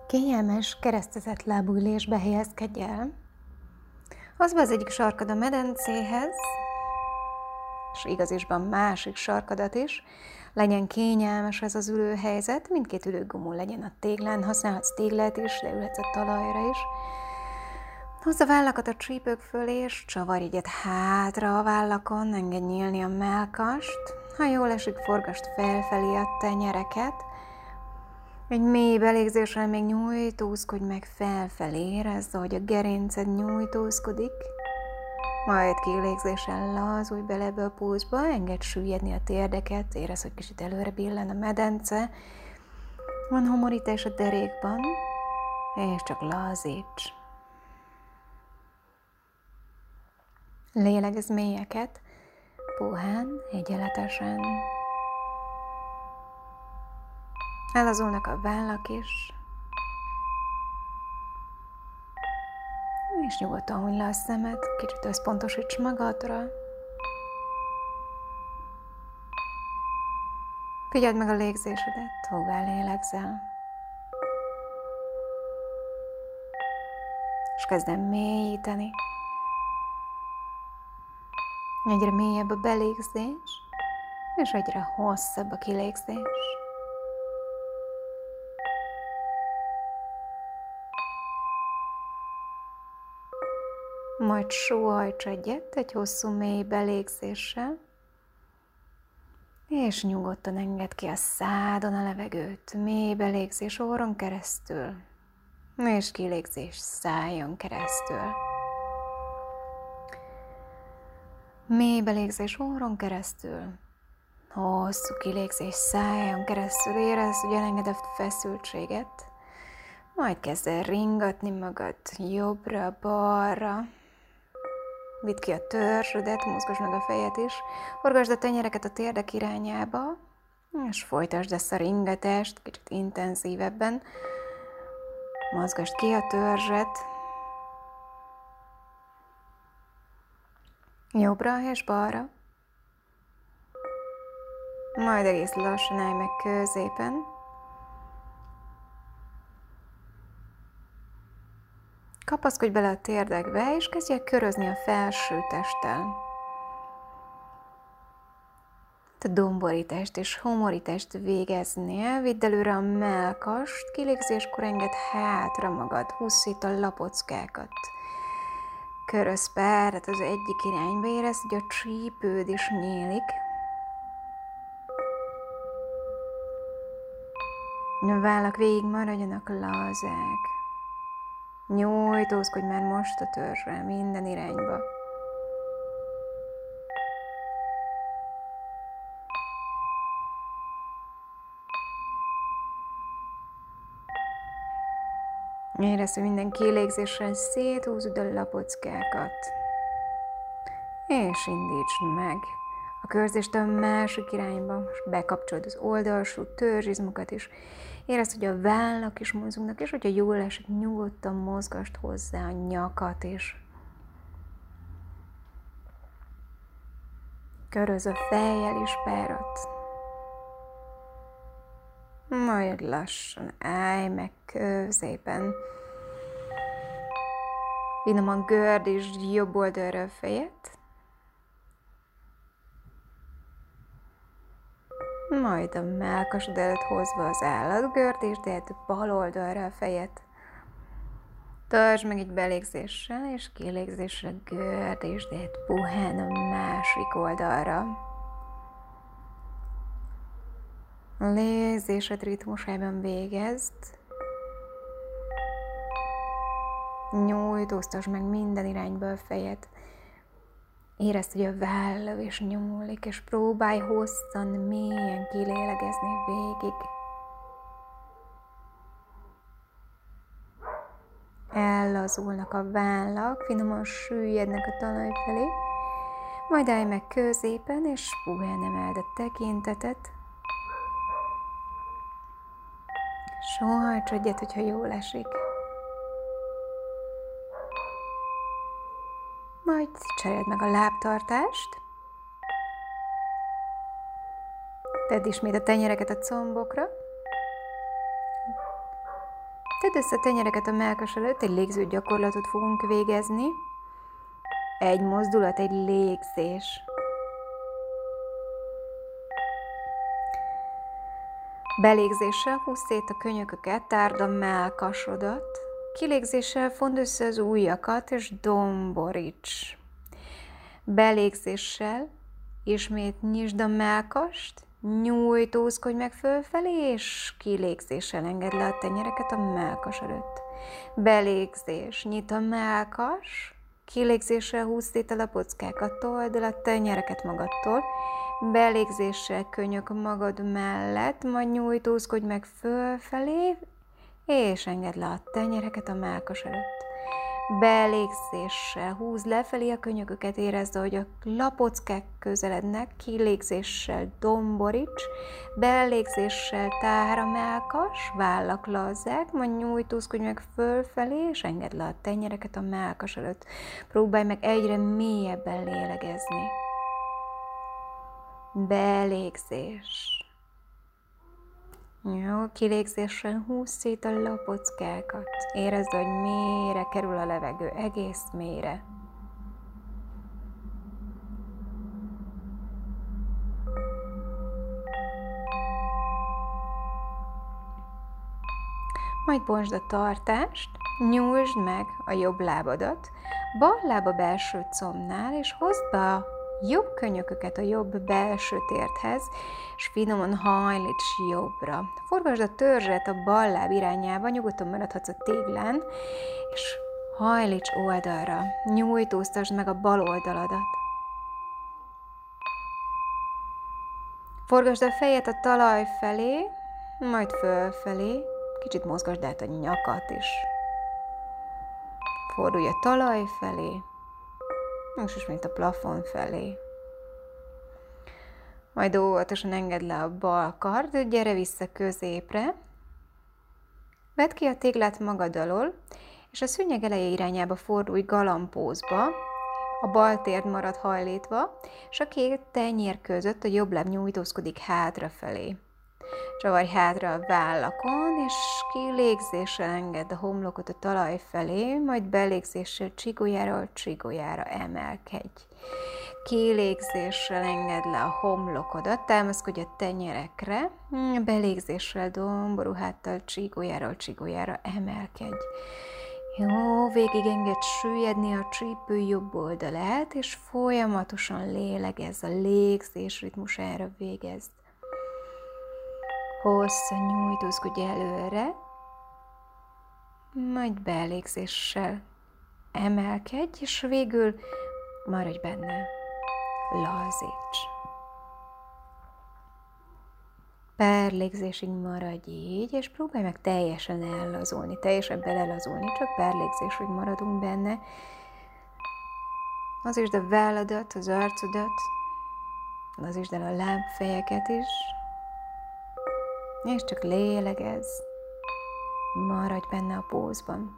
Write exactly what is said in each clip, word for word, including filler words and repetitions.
Kényelmes, keresztezett lábú ülésbe helyezkedj el. Hozd be az egyik sarkad a medencéhez, és igazisban másik sarkadat is. Legyen kényelmes ez az ülőhelyzet, mindkét ülőgumó legyen a téglán, használhatsz téglát is, de ülhetsz a talajra is. Hozd a vállakat a csípők fölé, és csavarj egyet hátra a vállakon, engedj nyílni a mellkast. Ha jól esik, forgasd felfelé a tenyereket. Egy mély belégzéssel még nyújtózkodj meg felfelé, érezd, ahogy a gerinced nyújtózkodik. Majd kilégzéssel lazulj bele ebbe a pózba, engedd süllyedni a térdeket, érezd, hogy kicsit előre billen a medence. Van homorítás a derékban, és csak lazíts. Lélegezz mélyeket, puhán, egyenletesen. Elazulnak a vállak is, és nyugodtan hunyd le a szemed, kicsit összpontosíts magadra. Figyeld meg a légzésedet, hová lélegzel. És kezd el mélyíteni. Egyre mélyebb a belégzés, és egyre hosszabb a kilégzés. Majd sóhajts egyet egy hosszú, mély belégzéssel, és nyugodtan engedd ki a szádon a levegőt. Mély belégzés orron keresztül, és kilégzés szájon keresztül. Mély belégzés orron keresztül, hosszú kilégzés szájon keresztül. Érezd, hogy elenged a feszültséget, majd kezd el ringatni magad jobbra-balra. Vidd ki a törzsödet, mozgasd meg a fejed is, forgasd a tenyereket a térdek irányába, és folytasd ezt a ringatást kicsit intenzívebben. Mozgasd ki a törzset, jobbra és balra, majd egész lassan állj meg középen. Kapaszkodj bele a térdekbe, és kezdj el körözni a felső testtel. A domborítást és homorítást végeznél, vidd előre a mellkast, kilégzéskor engedd hátra magad, húzz szét a lapockákat. Körözz párat az egyik irányba, érezd, hogy a csípőd is nyílik. A vállak végig maradjanak lazák. Nyújtózkodj már most a törzsre, minden irányba. Érezd, hogy minden kilégzéssel széthúzod a lapockákat. És indítsd meg a körzést a másik irányba. Most bekapcsolod az oldalsó törzsizmokat is. Érezd, hogy a vállak is mozognak, és hogyha jól esik, nyugodtan mozgasd hozzá a nyakat is. Köröz a fejjel is párat. Majd lassan állj meg középen. Finoman gördítsd jobb oldalra a fejet. Majd a mellkasod előtt hozva az állatgördítsd át bal oldalra a fejet. Tartsd meg egy belégzéssel, és kilégzéssel gördítsd át puhán a másik oldalra. A légzésed ritmusában végezd. Nyújtóztasd meg minden irányba a fejed. Érezd, hogy a vállad is nyúlik, és próbálj hosszan, mélyen kilélegezni végig. Ellazulnak a vállak, finoman süllyednek a talaj felé, majd állj meg középen, és puhán emeld a tekintetet. Sóhajts egyet, hogyha jól esik. Majd cseréld meg a lábtartást. Tedd ismét a tenyereket a combokra. Tedd össze a tenyereket a mellkas előtt, egy légző gyakorlatot fogunk végezni. Egy mozdulat, egy légzés. Belégzéssel húzd szét a könyököket, tárd a mellkasodat. Kilégzéssel fondd össze az ujjakat, és domboríts. Belégzéssel ismét nyisd a mellkast, nyújtózkodj meg fölfelé, és kilégzéssel engedd le a tenyereket a mellkas előtt. Belégzés, nyit a mellkas, kilégzéssel húzd szét a lapockákat, told el a tenyereket magadtól, belégzéssel könyök magad mellett, majd nyújtózkodj meg fölfelé, és engedd le a tenyereket a mellkas előtt. Belégzéssel húzd lefelé a könyököket, érezd, hogy a lapockák közelednek, kilégzéssel domboríts, belégzéssel tár a mellkas, vállak lazzák, majd nyújtózkodj meg fölfelé, és engedd le a tenyereket a mellkas előtt. Próbálj meg egyre mélyebben lélegezni. Belégzés. Jó, kilégzéssel húzd szét a lapockákat. Érezd, hogy mélyre kerül a levegő, egész mélyre. Majd bontsd a tartást, nyújtsd meg a jobb lábadat, bal lába belső combnál, és hozd be a jobb könyököket a jobb belső térdhez, és finoman hajlíts jobbra. Forgasd a törzset a bal láb irányába, nyugodtan maradhatsz a téglán, és hajlíts oldalra. Nyújtóztasd meg a bal oldaladat. Forgasd a fejet a talaj felé, majd fölfelé, kicsit mozgasd át a nyakat is. Fordulj a talaj felé, és ismét a plafon felé. Majd óvatosan engedd le a bal kard, gyere vissza középre. Vedd ki a téglát magad alól, és a szőnyeg eleje irányába fordulj galambpózba, a bal térd marad hajlítva, és a két tenyér között a jobb láb nyújtózkodik hátrafelé. Csavarj hátra a vállakon, és kilégzéssel engedd a homlokot a talaj felé, majd belégzéssel csigójáról csigójára emelkedj. Kilégzéssel engedd le a homlokodat, támaszkodj a tenyerekre, belégzéssel domború háttal csigójáról csigójára emelkedj. Jó, végig engedd süllyedni a csípő jobb oldalát, és folyamatosan lélegezz, a légzés ritmusára végezd. Hosszan nyújtózkodj előre, majd belégzéssel emelkedj, és végül maradj benne, lazíts. Pár légzésig maradj így, és próbálj meg teljesen ellazulni, teljesen belelazulni, csak pár légzésig maradunk benne. Lazítsd a válladat, az arcodat, lazítsd el a lábfejeket is, és csak lélegezz, maradj benne a pózban.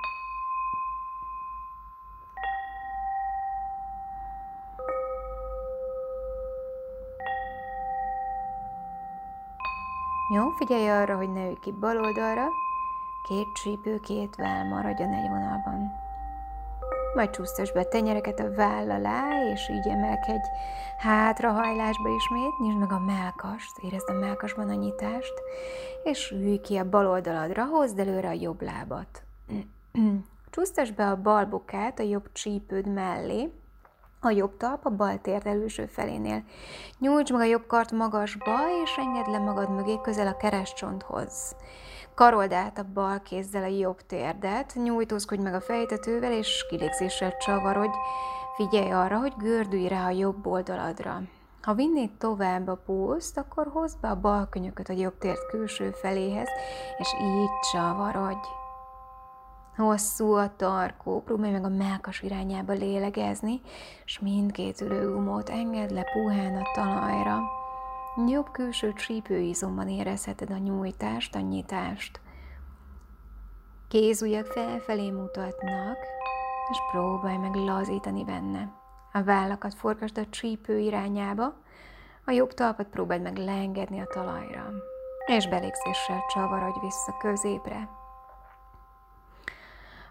Jó, figyelj arra, hogy ne ülj ki bal oldalra, két csípő, két váll maradjon egy vonalban. Majd csúsztasd be a tenyereket a váll alá, és így emelkedj hátrahajlásba ismét, nyisd meg a mellkast, érezd a mellkasban a nyitást, és ülj ki a bal oldaladra, hozd előre a jobb lábat. Csúsztasd be a bal bokát a jobb csípőd mellé, a jobb talp a bal térd előső felénél. Nyújtsd meg a jobb kart magasba, és engedd le magad mögé közel a keresztcsonthoz. Karold át a bal kézzel a jobb térdet, nyújtózkodj meg a fejtetővel, és kilégzéssel csavarodj. Figyelj arra, hogy gördülj rá a jobb oldaladra. Ha vinnéd tovább a pózt, akkor hozd be a bal könyököt a jobb térd külső feléhez, és így csavarodj. Hosszú a tarkó, próbálj meg a mellkas irányába lélegezni, és mindkét ülőgumót engedd le puhán a talajra. Jobb külső csípőizomban érezheted a nyújtást, a nyitást. Kézujjak felfelé mutatnak, és próbálj meg lazítani benne. A vállakat forgasd a csípő irányába, a jobb talpat próbáld meg leengedni a talajra, és belégzéssel csavarodj vissza középre.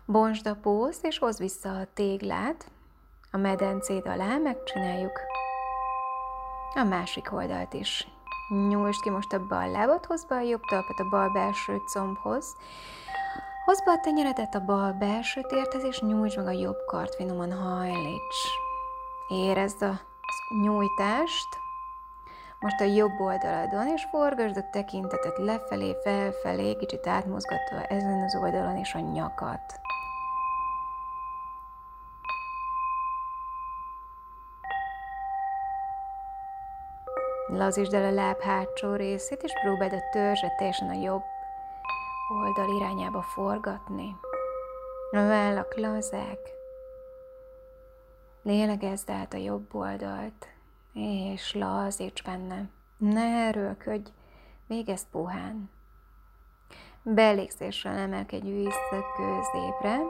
Bontsd a pózt, és hozd vissza a téglát a medencéd alá, megcsináljuk a másik oldalt is. Nyújtsd ki most a bal lábat, hozd be a jobb talpat a bal belső combhoz, hozd be a tenyeredet a bal belső térthez, és nyújtsd meg a jobb kart, finoman hajlíts. Érezd a nyújtást, most a jobb oldaladon, és forgasd a tekintetet lefelé, felfelé, kicsit átmozgatva ezen az oldalon is a nyakat. Lazítsd el a láb hátsó részét, és próbáld a törzset teljesen a jobb oldal irányába forgatni. A vállak lazák. Lélegezd át a jobb oldalt, és lazíts benne. Ne erőlködj, végezd puhán. Belégzéssel emelkedj vissza középre.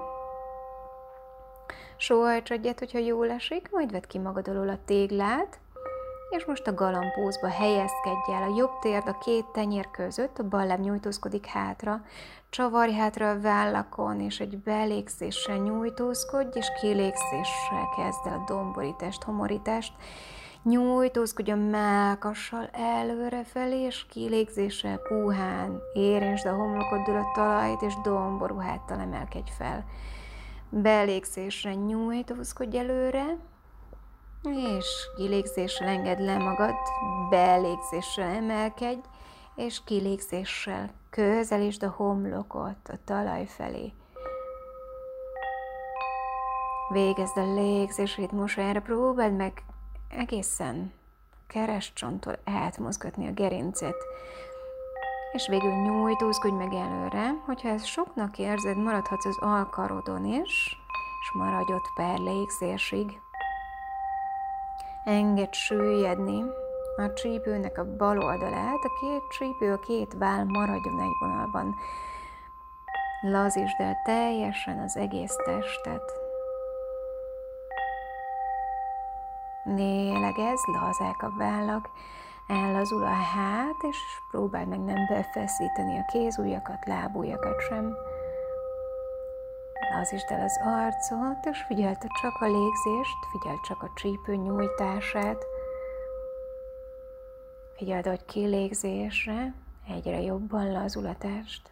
Sóhajts egyet, hogyha jól esik, majd vedd ki magad alól a téglát, és most a galambpózba helyezkedj el. A jobb térd a két tenyér között, a bal láb nyújtózkodik hátra, csavarj hátra a vállakon, és egy belégzéssel nyújtózkodj, és kilégzéssel kezd el a domborítást, homorítást. Nyújtózkodj a mellkassal előrefelé, és kilégzéssel puhán érintsd a homlokoddal a talajt, és domború háttal emelkedj fel. Belégzésre nyújtózkodj előre, és kilégzéssel engedd le magad, belégzéssel emelkedj, és kilégzéssel közelítsd a homlokot a talaj felé. Végezd a légzés ritmusára, próbáld meg egészen keresztcsonttól átmozgatni a gerincet, és végül nyújtózkodj meg előre. Hogyha ezt soknak érzed, maradhatsz az alkarodon is, és maradj ott pár légzésig. Engedd süllyedni a csípőnek a bal oldalát, a két csípő, a két váll maradjon egy vonalban. Lazítsd el teljesen az egész testet. Lélegezz, lazák a vállak, ellazul a hát, és próbáld meg nem befeszíteni a kézujjakat, lábujjakat sem. Lazítsd el az arcot, és figyeld csak a légzést, figyeld csak a csípő nyújtását. Figyeld, hogy kilégzésre egyre jobban lazul a test.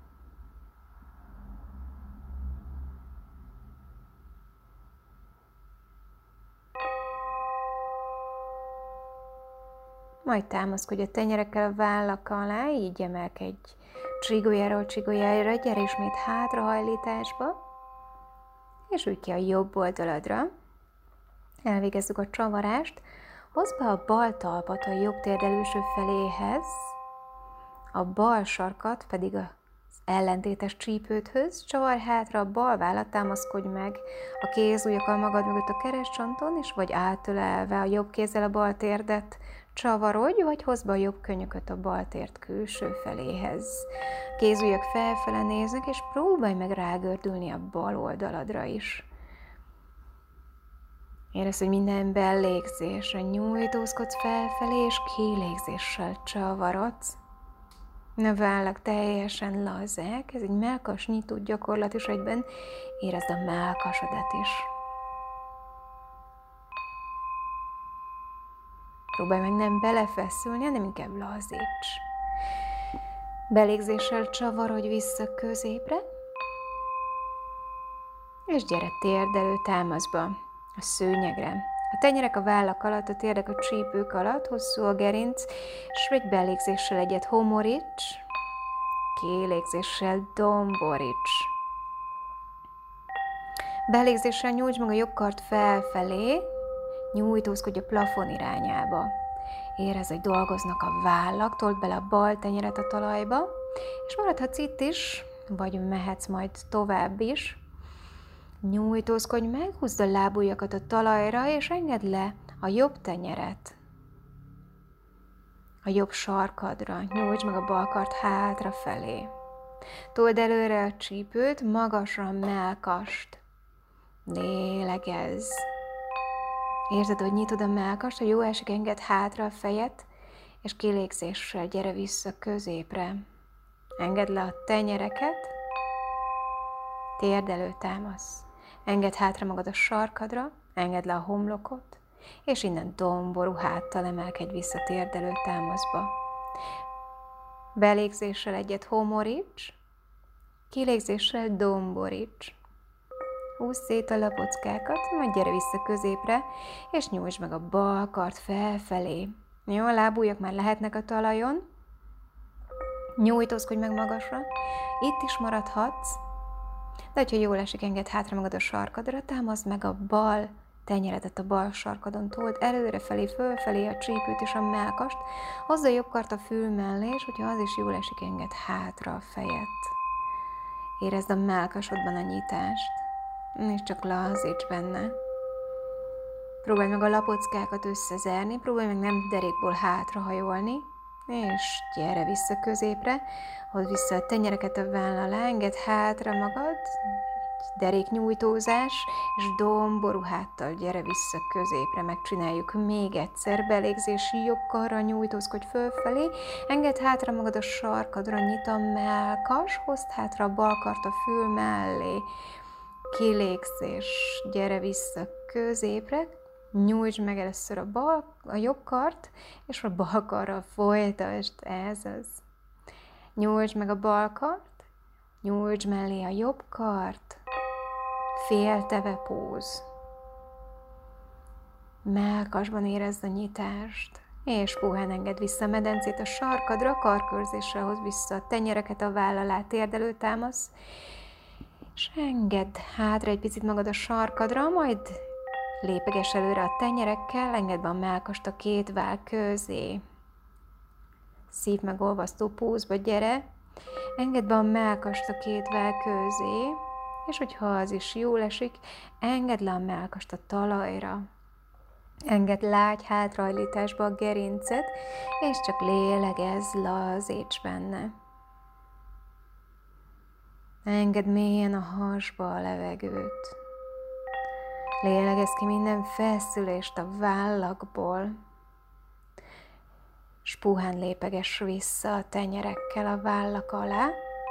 Majd támaszkodj a tenyerekkel a vállak alá, így emelkedj csigolyáról csigolyára, gyere ismét hátrahajlításba, és ülj ki a jobb oldaladra. Elvégezzük a csavarást, hozd be a bal talpat a jobb térd előső feléhez, a bal sarkat pedig az ellentétes csípődhöz, csavarj hátra a bal vállat, támaszkodj meg a kézujjakkal magad mögött a keresztcsonton, és vagy átölelve a jobb kézzel a bal térdet csavarodj, vagy hozd be a jobb könyököt a bal térd külső feléhez. Kézujjak felfele néznek, és próbálj meg rágördülni a bal oldaladra is. Érezd, hogy minden belégzésre nyújtózkodsz felfelé, és kilégzéssel csavarodsz. A vállak teljesen lazák, ez egy mellkas nyitó gyakorlat, és egyben érezd a mellkasodat is. Próbálj meg nem belefeszülni, hanem inkább lazíts. Belégzéssel csavarodj vissza középre, és gyere térdelő támaszba, a szőnyegre. A tenyerek a vállak alatt, a térdek a csípők alatt, hosszú a gerinc, és egy belégzéssel egyet homoríts, kilégzéssel domboríts. Belégzéssel nyújtsd meg a jobb kart felfelé, nyújtózkodj a plafon irányába. Érezd, hogy dolgoznak a vállak, told bele a bal tenyeret a talajba, és maradhatsz itt is, vagy mehetsz majd tovább is. Nyújtózkodj meg, húzd a lábujjakat a talajra, és engedd le a jobb tenyeret a jobb sarkadra. Nyújtsd meg a bal kart hátrafelé. Told előre a csípőt, magasra a mellkast. Lélegezz. Érzed, hogy nyitod a mellkast, ha jó esik, engedd hátra a fejet, és kilégzéssel gyere vissza középre. Engedd le a tenyereket, térdelő támasz. Engedd hátra magad a sarkadra, engedd le a homlokot, és innen domború háttal emelkedj vissza térdelő támaszba. Belégzéssel egyet homoríts, kilégzéssel domboríts. Húzd szét a lapockákat, majd gyere vissza középre, és nyújtsd meg a bal kart felfelé. Jó, a lábujjak már lehetnek a talajon. Nyújtózkodj meg magasra. Itt is maradhatsz. De hogyha jól esik, engedd hátra magad a sarkadra, támaszd meg a bal tenyeredet a bal sarkadon, told előrefelé, fölfelé a csípőt és a mellkast, hozd a jobb kart a fül mellé, és hogyha az is jól esik, engedd hátra a fejed. Érezd a mellkasodban a nyitást, és csak lazíts benne. Próbálj meg a lapockákat összezerni, próbálj meg nem derékból hátrahajolni, és gyere vissza középre, hozd vissza a tenyereket a váll alá, engedd hátra magad, deréknyújtózás, és domború háttal gyere vissza középre, megcsináljuk még egyszer, belégzés, jobb karra nyújtózkodj fölfelé, engedd hátra magad a sarkadra, nyit a mellkas, hozd hátra a bal kart a fül mellé, kilégzés, gyere vissza középre, nyújtsd meg először a, bal, a jobb kart, és a bal karral folytasd, ez az. Nyújtsd meg a bal kart, nyújtsd mellé a jobb kart, félteve póz. Mellkasban érezd a nyitást, és puhán engedd vissza a medencét a sarkadra, karkörzésre hoz vissza a tenyereket a váll alá, térdelő támasz, és engedd hátra egy picit magad a sarkadra, majd lépeges előre a tenyerekkel, engedd be a mellkast a két váll közé. Szív megolvasztó pózba gyere, engedd be a mellkast a két váll közé, és hogyha az is jól esik, engedd le a mellkast a talajra. Engedd lágy hátrahajlításba a gerincet, és csak lélegezz, lazíts benne. Engedd mélyen a hasba a levegőt. Lélegezz ki minden feszülést a vállakból, s puhán lépeges vissza a tenyerekkel a vállak alá.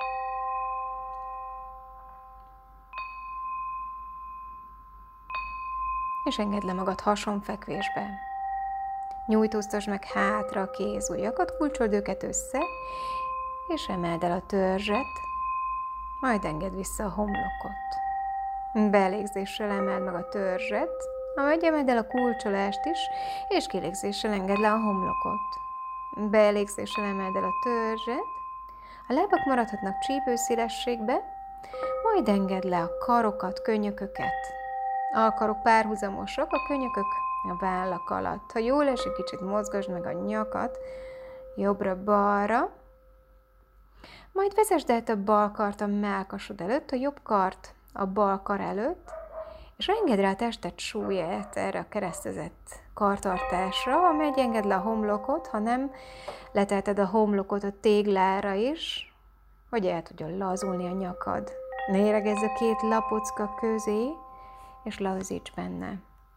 És engedd le magad hasonfekvésbe. Nyújtóztasd meg hátra a kézujjakat, kulcsold őket össze, és emeld el a törzset, majd engedd vissza a homlokot. Belégzéssel emeld meg a törzset, majd emeld el a kulcsolást is, és kilégzéssel engedd le a homlokot. Belégzéssel emeld el a törzset, a lábak maradhatnak csípőszélességbe, majd engedd le a karokat, könyököket. A karok párhuzamosak, a könyökök a vállak alatt. Ha jól esik, kicsit mozgasd meg a nyakat, jobbra-balra, majd vezesd el a bal kart a mellkasod előtt, a jobb kart a bal kar előtt, és engedd rá a tested súlyát erre a keresztezett kartartásra, amely engedd le a homlokot, ha nem letelted a homlokot a téglára is, hogy el tudjon lazulni a nyakad. Lélegezz a két lapocka közé, és lazíts benne.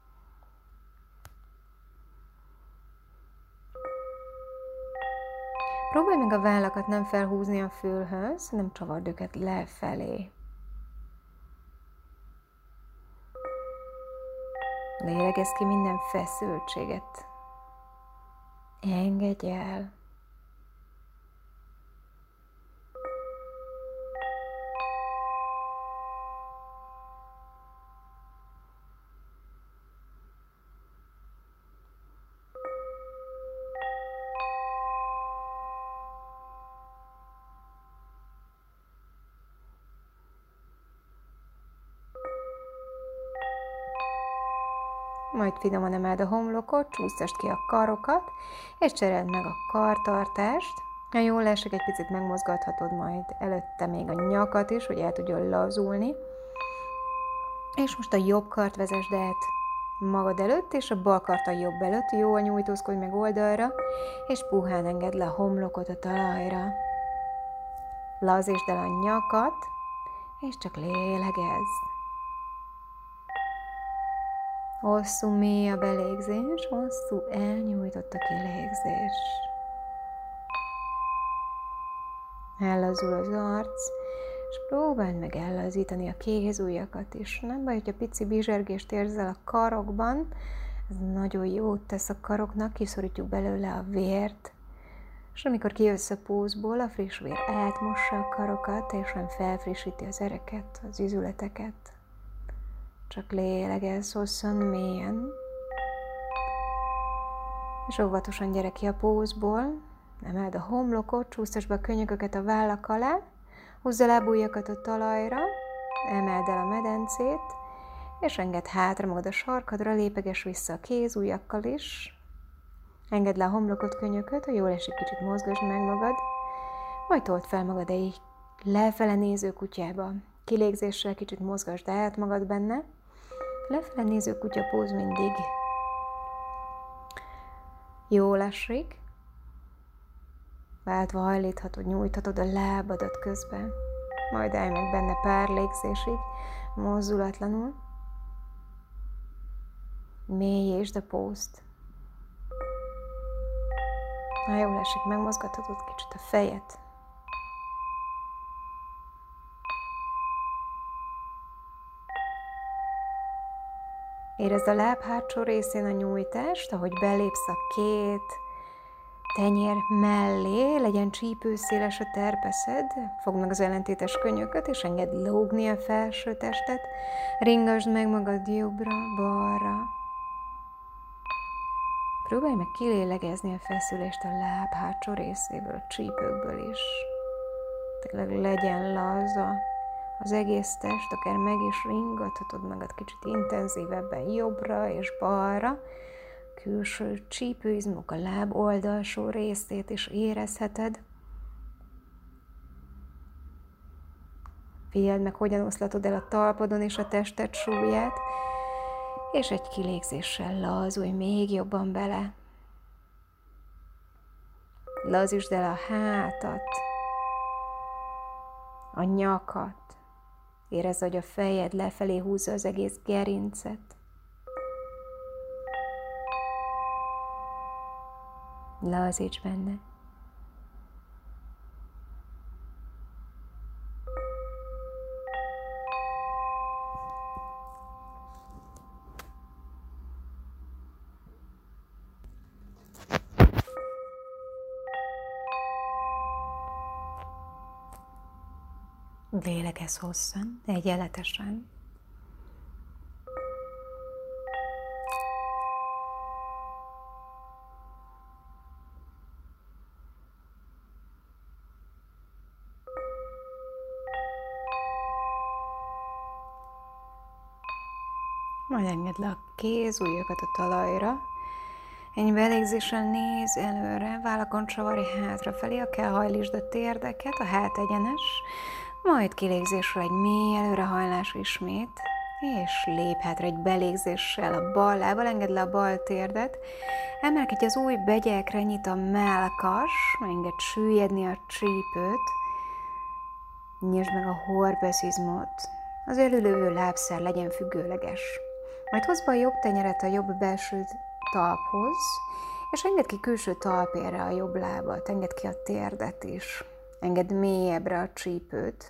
Próbálj meg a vállakat nem felhúzni a fülhöz, hanem csavard őket lefelé. Lélegezz ki minden feszültséget. Engedj el. Majd finoman emeld a homlokot, csúsztasd ki a karokat, és cseréld meg a kartartást. Ha jól esik, egy picit megmozgathatod majd előtte még a nyakat is, hogy el tudjon lazulni. És most a jobb kart vezesd át magad előtt, és a bal kart a jobb előtt. Jól nyújtózkodj meg oldalra, és puhán engedd le a homlokot a talajra. Lazítsd el a nyakat, és csak lélegezz. Hosszú, mély a belégzés, hosszú, elnyújtott a kilégzés. Ellazul az arc, És próbáld meg ellazítani a kézujjakat is. Nem baj, hogyha pici bizsergést érzel a karokban, ez nagyon jót tesz a karoknak, kiszorítjuk belőle a vért, és amikor kijössz a pózból, a friss vér átmossa a karokat, és nem felfrissíti az ereket, az izületeket. Csak lélegezz hosszan, mélyen, és óvatosan gyere ki a pózból, emeld a homlokot, csúsztasd be a könyököket a vállak alá, húzd a lábujjakat a talajra, emeld el a medencét, és engedd hátra magad a sarkadra, lépeges vissza a kézujjakkal is. Engedd le a homlokot, könyököt, ha jól esik, kicsit mozgasd meg magad, majd told fel magad egy lefele néző kutyába. Kilégzéssel kicsit mozgasd át magad benne. Lefele néző kutya póz mindig jól esik. Váltva hajlíthatod, nyújthatod a lábadat közben. Majd állj meg benne pár légzésig, mozdulatlanul. Mélyítsd a pózt. Ha jól esik, megmozgathatod kicsit a fejet. Érezd a láb hátsó részén a nyújtást, ahogy belépsz a két tenyér mellé, legyen csípőszéles a terpeszed, fogd meg az ellentétes könyököt, és engedd lógni a felső testet, ringasd meg magad jobbra, balra. Próbálj meg kilélegezni a feszülést a láb hátsó részéből, a csípőkből is. Tényleg legyen laza az egész test, akár meg is ringathatod magad kicsit intenzívebben jobbra és balra. Külső csípőizmok, a láb oldalsó részét is érezheted. Figyeld meg, hogyan oszlatod el a talpadon és a tested súlyát, és egy kilégzéssel lazulj még jobban bele. Lazítsd el a hátat, a nyakat. Érezd, hogy a fejed lefelé húzza az egész gerincet. Lazíts benne. Lélegezz hosszan, egyenletesen. Majd engedd le a kézujjakat a talajra. Ennyi belégzéssel néz előre, vállakon csavarj hátrafelé, ha kell hajlítsd a térdeket, a hát egyenes, majd kilégzésről egy mély előrehajlás ismét, és lép hátra egy belégzéssel a bal lábbal, engedd le a bal térdet, emelkedj az új begyekre, nyit a mellkas, engedd süllyedni a csípőt, nyisd meg a horpeszizmot, az előlövő lábszár legyen függőleges. Majd hozd be a jobb tenyeret a jobb belső talphoz, és engedd ki külső talpérre a jobb lábat, engedd ki a térdet is, engedd mélyebbre a csípőt.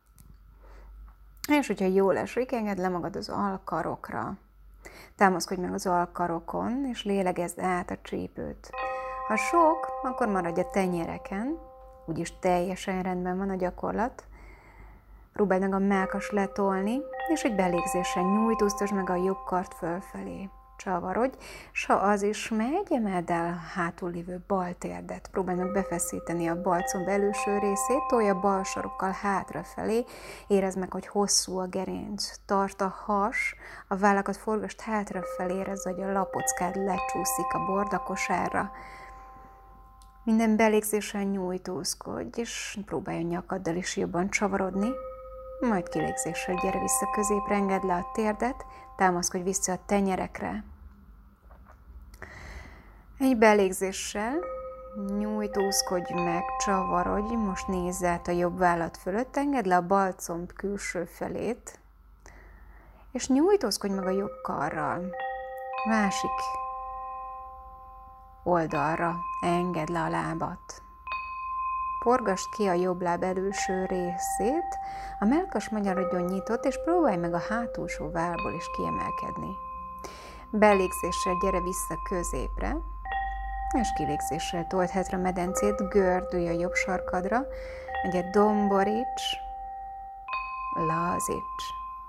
És hogyha jól esik, engedd le magad az alkarokra. Támaszkodj meg az alkarokon, és lélegezd át a csípőt. Ha sok, akkor maradj a tenyereken, úgyis teljesen rendben van a gyakorlat. Próbáld meg a mellkas letolni, és egy belégzésen nyújtóztasd meg a jobb kart fölfelé. Csavarodj, s ha az is megy, emeld el a hátul lévő bal térdet. Próbálj meg befeszíteni a bal comb előső részét, tolj a bal sarokkal hátrafelé, érezd meg, hogy hosszú a gerinc. Tart a has, a vállakat forgasd hátrafelé, érezd, hogy a lapockád lecsúszik a bordakosárra. Minden belégzésen nyújtózkodj, és próbálj a nyakaddal is jobban csavarodni. Majd kilégzéssel gyere vissza középre, engedd le a térdet, támaszkodj vissza a tenyerekre. Egy belégzéssel nyújtózkodj meg, csavarodj, most nézz át a jobb vállat fölött, engedd le a bal comb külső felét, és nyújtózkodj meg a jobb karral. Másik oldalra engedd le a lábat. Forgasd ki a jobb láb előső részét, a mellkas maradjon nyitott, és próbálj meg a hátulsó vállból is kiemelkedni. Belégzéssel gyere vissza középre, és kilégzéssel told hátra medencét, gördülj a jobb sarkadra, egyet domboríts, lazíts.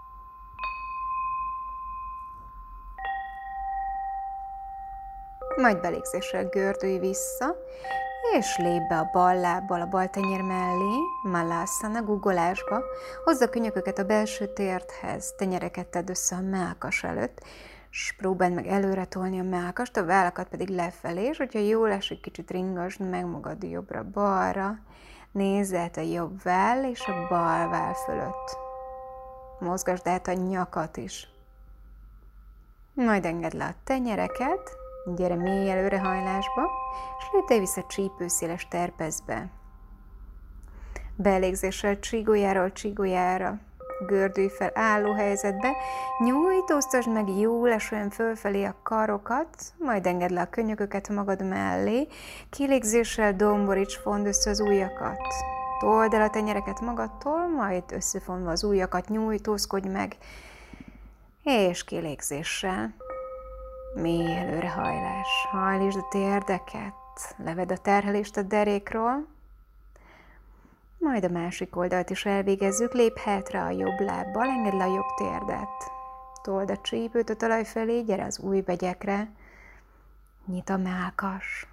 Majd belégzéssel gördülj vissza, és lépj be a bal lábbal a bal tenyér mellé, Malasana, guggolásba. Hozd a könyököket a belső térdhez, tenyereket tedd össze a mellkas előtt, és próbáld meg előre tolni a mellkast, a vállakat pedig lefelé, és hogyha jól esik, kicsit ringasd meg magad jobbra-balra, nézz át a jobb váll és a bal váll fölött. Mozgasd át a nyakat is. Majd engedd le a tenyereket, gyere mély előrehajlásba, és lépj vissza csípőszéles terpezbe. Belégzéssel csígolyáról csígolyára gördülj fel álló helyzetbe, nyújtóztasd meg jól esően fölfelé a karokat, majd engedd le a könyököket magad mellé, kilégzéssel domboríts, fondd össze az ujjakat. Told el a tenyereket magadtól, majd összefonva az ujjakat nyújtózkodj meg, és kilégzéssel mély előrehajlás. Hajlítsd a térdeket, levedd a terhelést a derékról, majd a másik oldalt is elvégezzük, lépj hátra a jobb lábbal, engedd le a jobb térdet. Told a csípőt a talaj felé, gyere az ujjbegyekre, nyit a mellkas.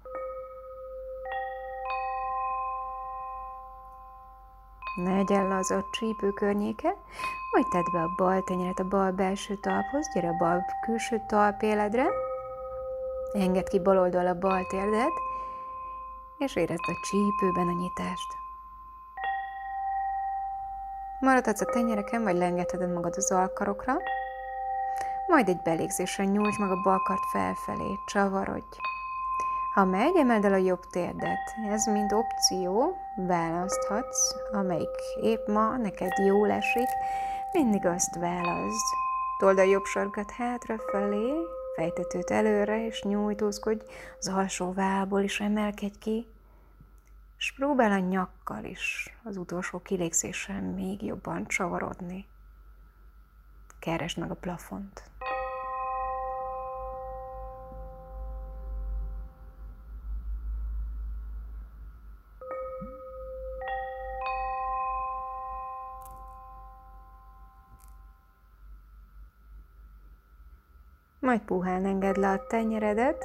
Ne legyen laza a csípő környéke, majd tedd be a bal tenyeret a bal belső talphoz, gyere a bal külső talpéledre, engedd ki bal oldal a bal térdet, és érezd a csípőben a nyitást. Maradhatsz a tenyereken, vagy leengedheted magad az alkarokra, majd egy belégzéssel nyújtsd meg a bal kart felfelé, csavarodj. Ha megy, emeld el a jobb térdet. Ez mind opció, választhatsz, amelyik épp ma neked jól esik, mindig azt válaszd. Told a jobb sarkat hátrafelé, fejtetőt előre, és nyújtózkodj, az alsó vállból is emelkedj ki, és próbál a nyakkal is az utolsó kilégzéssel még jobban csavarodni. Keresd meg a plafont. Majd puhán engedd le a tenyeredet,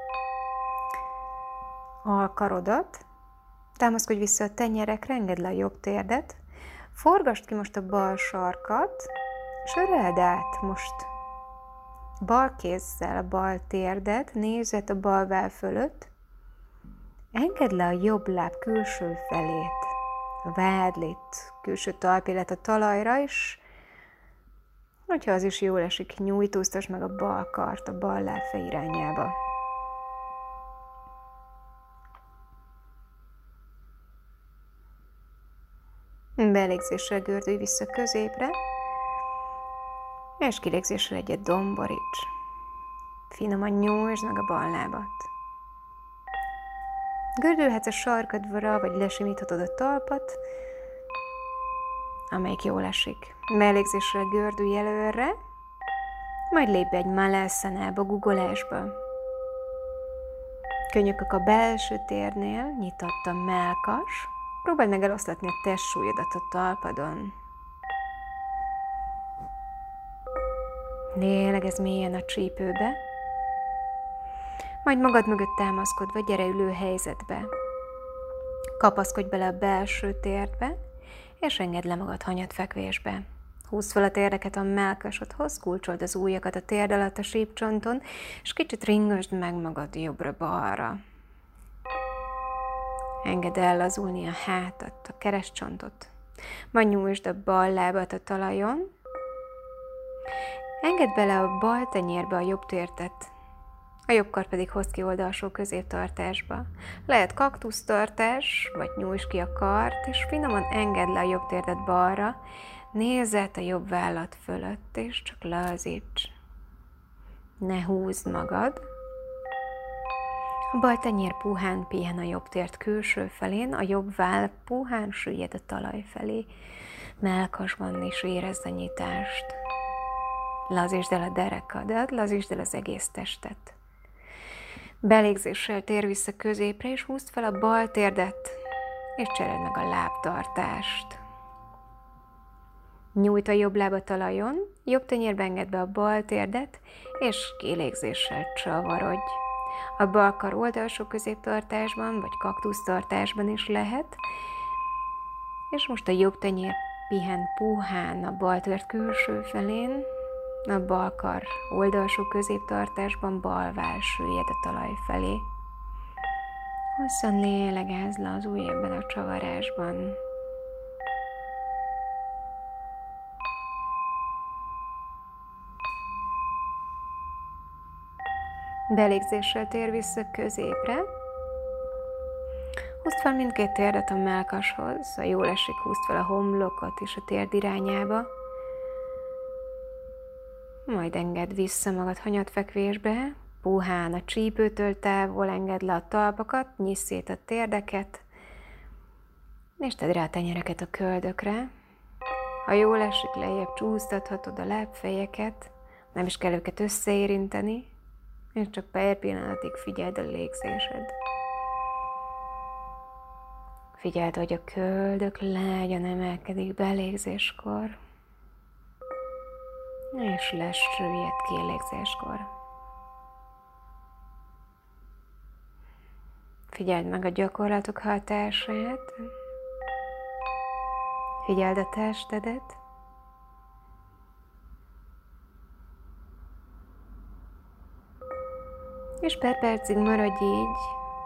alkarodat, támaszkodj vissza a tenyerekre, engedd le a jobb térdet, forgasd ki most a bal sarkat, és öleld át most bal kézzel a bal térdet, nézed a bal váll fölött, engedd le a jobb láb külső felét, a vádlit, külső talpélet a talajra, és hogyha az is jól esik, nyújtóztasd meg a bal kart a bal lábfej irányába. Belégzéssel gördülj vissza középre, és kilégzéssel egyet domboríts. Finoman nyújtsd meg a bal lábat. Gördülhetsz a sarkadra, vagy lesimíthatod a talpat, amelyik jól esik. Belégzéssel gördülj előre, majd lépj egy Malasanába, guggolásba. Könyökök a belső térnél, nyitott a mellkas, próbáld meg eloszlatni a testsúlyodat a talpadon. Lélegezz mélyen a csípőbe, majd magad mögött támaszkodva gyere ülő helyzetbe. Kapaszkodj bele a belső térdbe, és engedd le magad hanyatfekvésbe. Húzd fel a térdeket a mellkasodhoz, kulcsold az ujjakat a térd alatt a sípcsonton, és kicsit ringasd meg magad jobbra-balra. Engedd ellazulni a hátat, a keresztcsontot. Majd nyújtsd a bal lábat a talajon. Engedd bele a bal tenyérbe a jobb térdet. A jobb kart pedig hozd ki oldalsó középtartásba. Lehet kaktusztartás, vagy nyújtsd ki a kart, és finoman engedd le a jobb térdet balra, nézz át a jobb vállat fölött, és csak lazíts. Ne húzd magad. A bal tenyér puhán pihen a jobb tért külső felén, a jobb váll puhán süllyed a talaj felé. Mellkasban is érezd a nyitást. Lazítsd el a derekadat, lazítsd el az egész testet. Belégzéssel tér vissza középre, és húzd fel a bal térdet, és cseréld meg a lábtartást. Nyújt a jobb láb a talajon, jobb tenyérbe engedd be a bal térdet, és kilégzéssel csavarodj. A bal kar oldalsó középtartásban, vagy kaktusztartásban is lehet, és most a jobb tenyér pihen puhán a bal tért külső felén, a bal kar oldalsó középtartásban, bal váll süllyed a talaj felé. Hosszan lélegezz le az ujj ebben a csavarásban. Belégzéssel tér vissza középre. Húzd fel mindkét térdet a mellkashoz, ha jól esik, húzd fel a homlokot is a térd irányába. Majd engedd vissza magad hanyatfekvésbe, puhán a csípőtől távol engedd le a talpakat, nyiss szét a térdeket, és tedd rá a tenyereket a köldökre. Ha jól esik, lejjebb csúsztathatod a lábfejeket, nem is kell őket összeérinteni, és csak pár pillanatig figyeld a légzésed. Figyeld, hogy a köldök lágyan emelkedik belégzéskor, és lesüllyed kilégzéskor. Figyeld meg a gyakorlatok hatását, figyeld a testedet, és pár percig maradj így.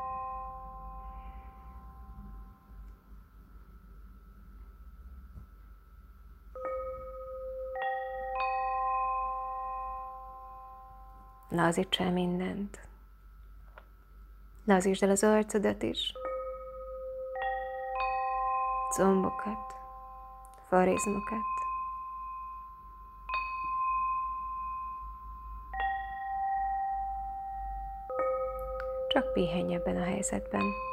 Lazíts el mindent. Lazítsd el az arcodat is, combokat, farizmokat. Csak pihenj ebben a helyzetben.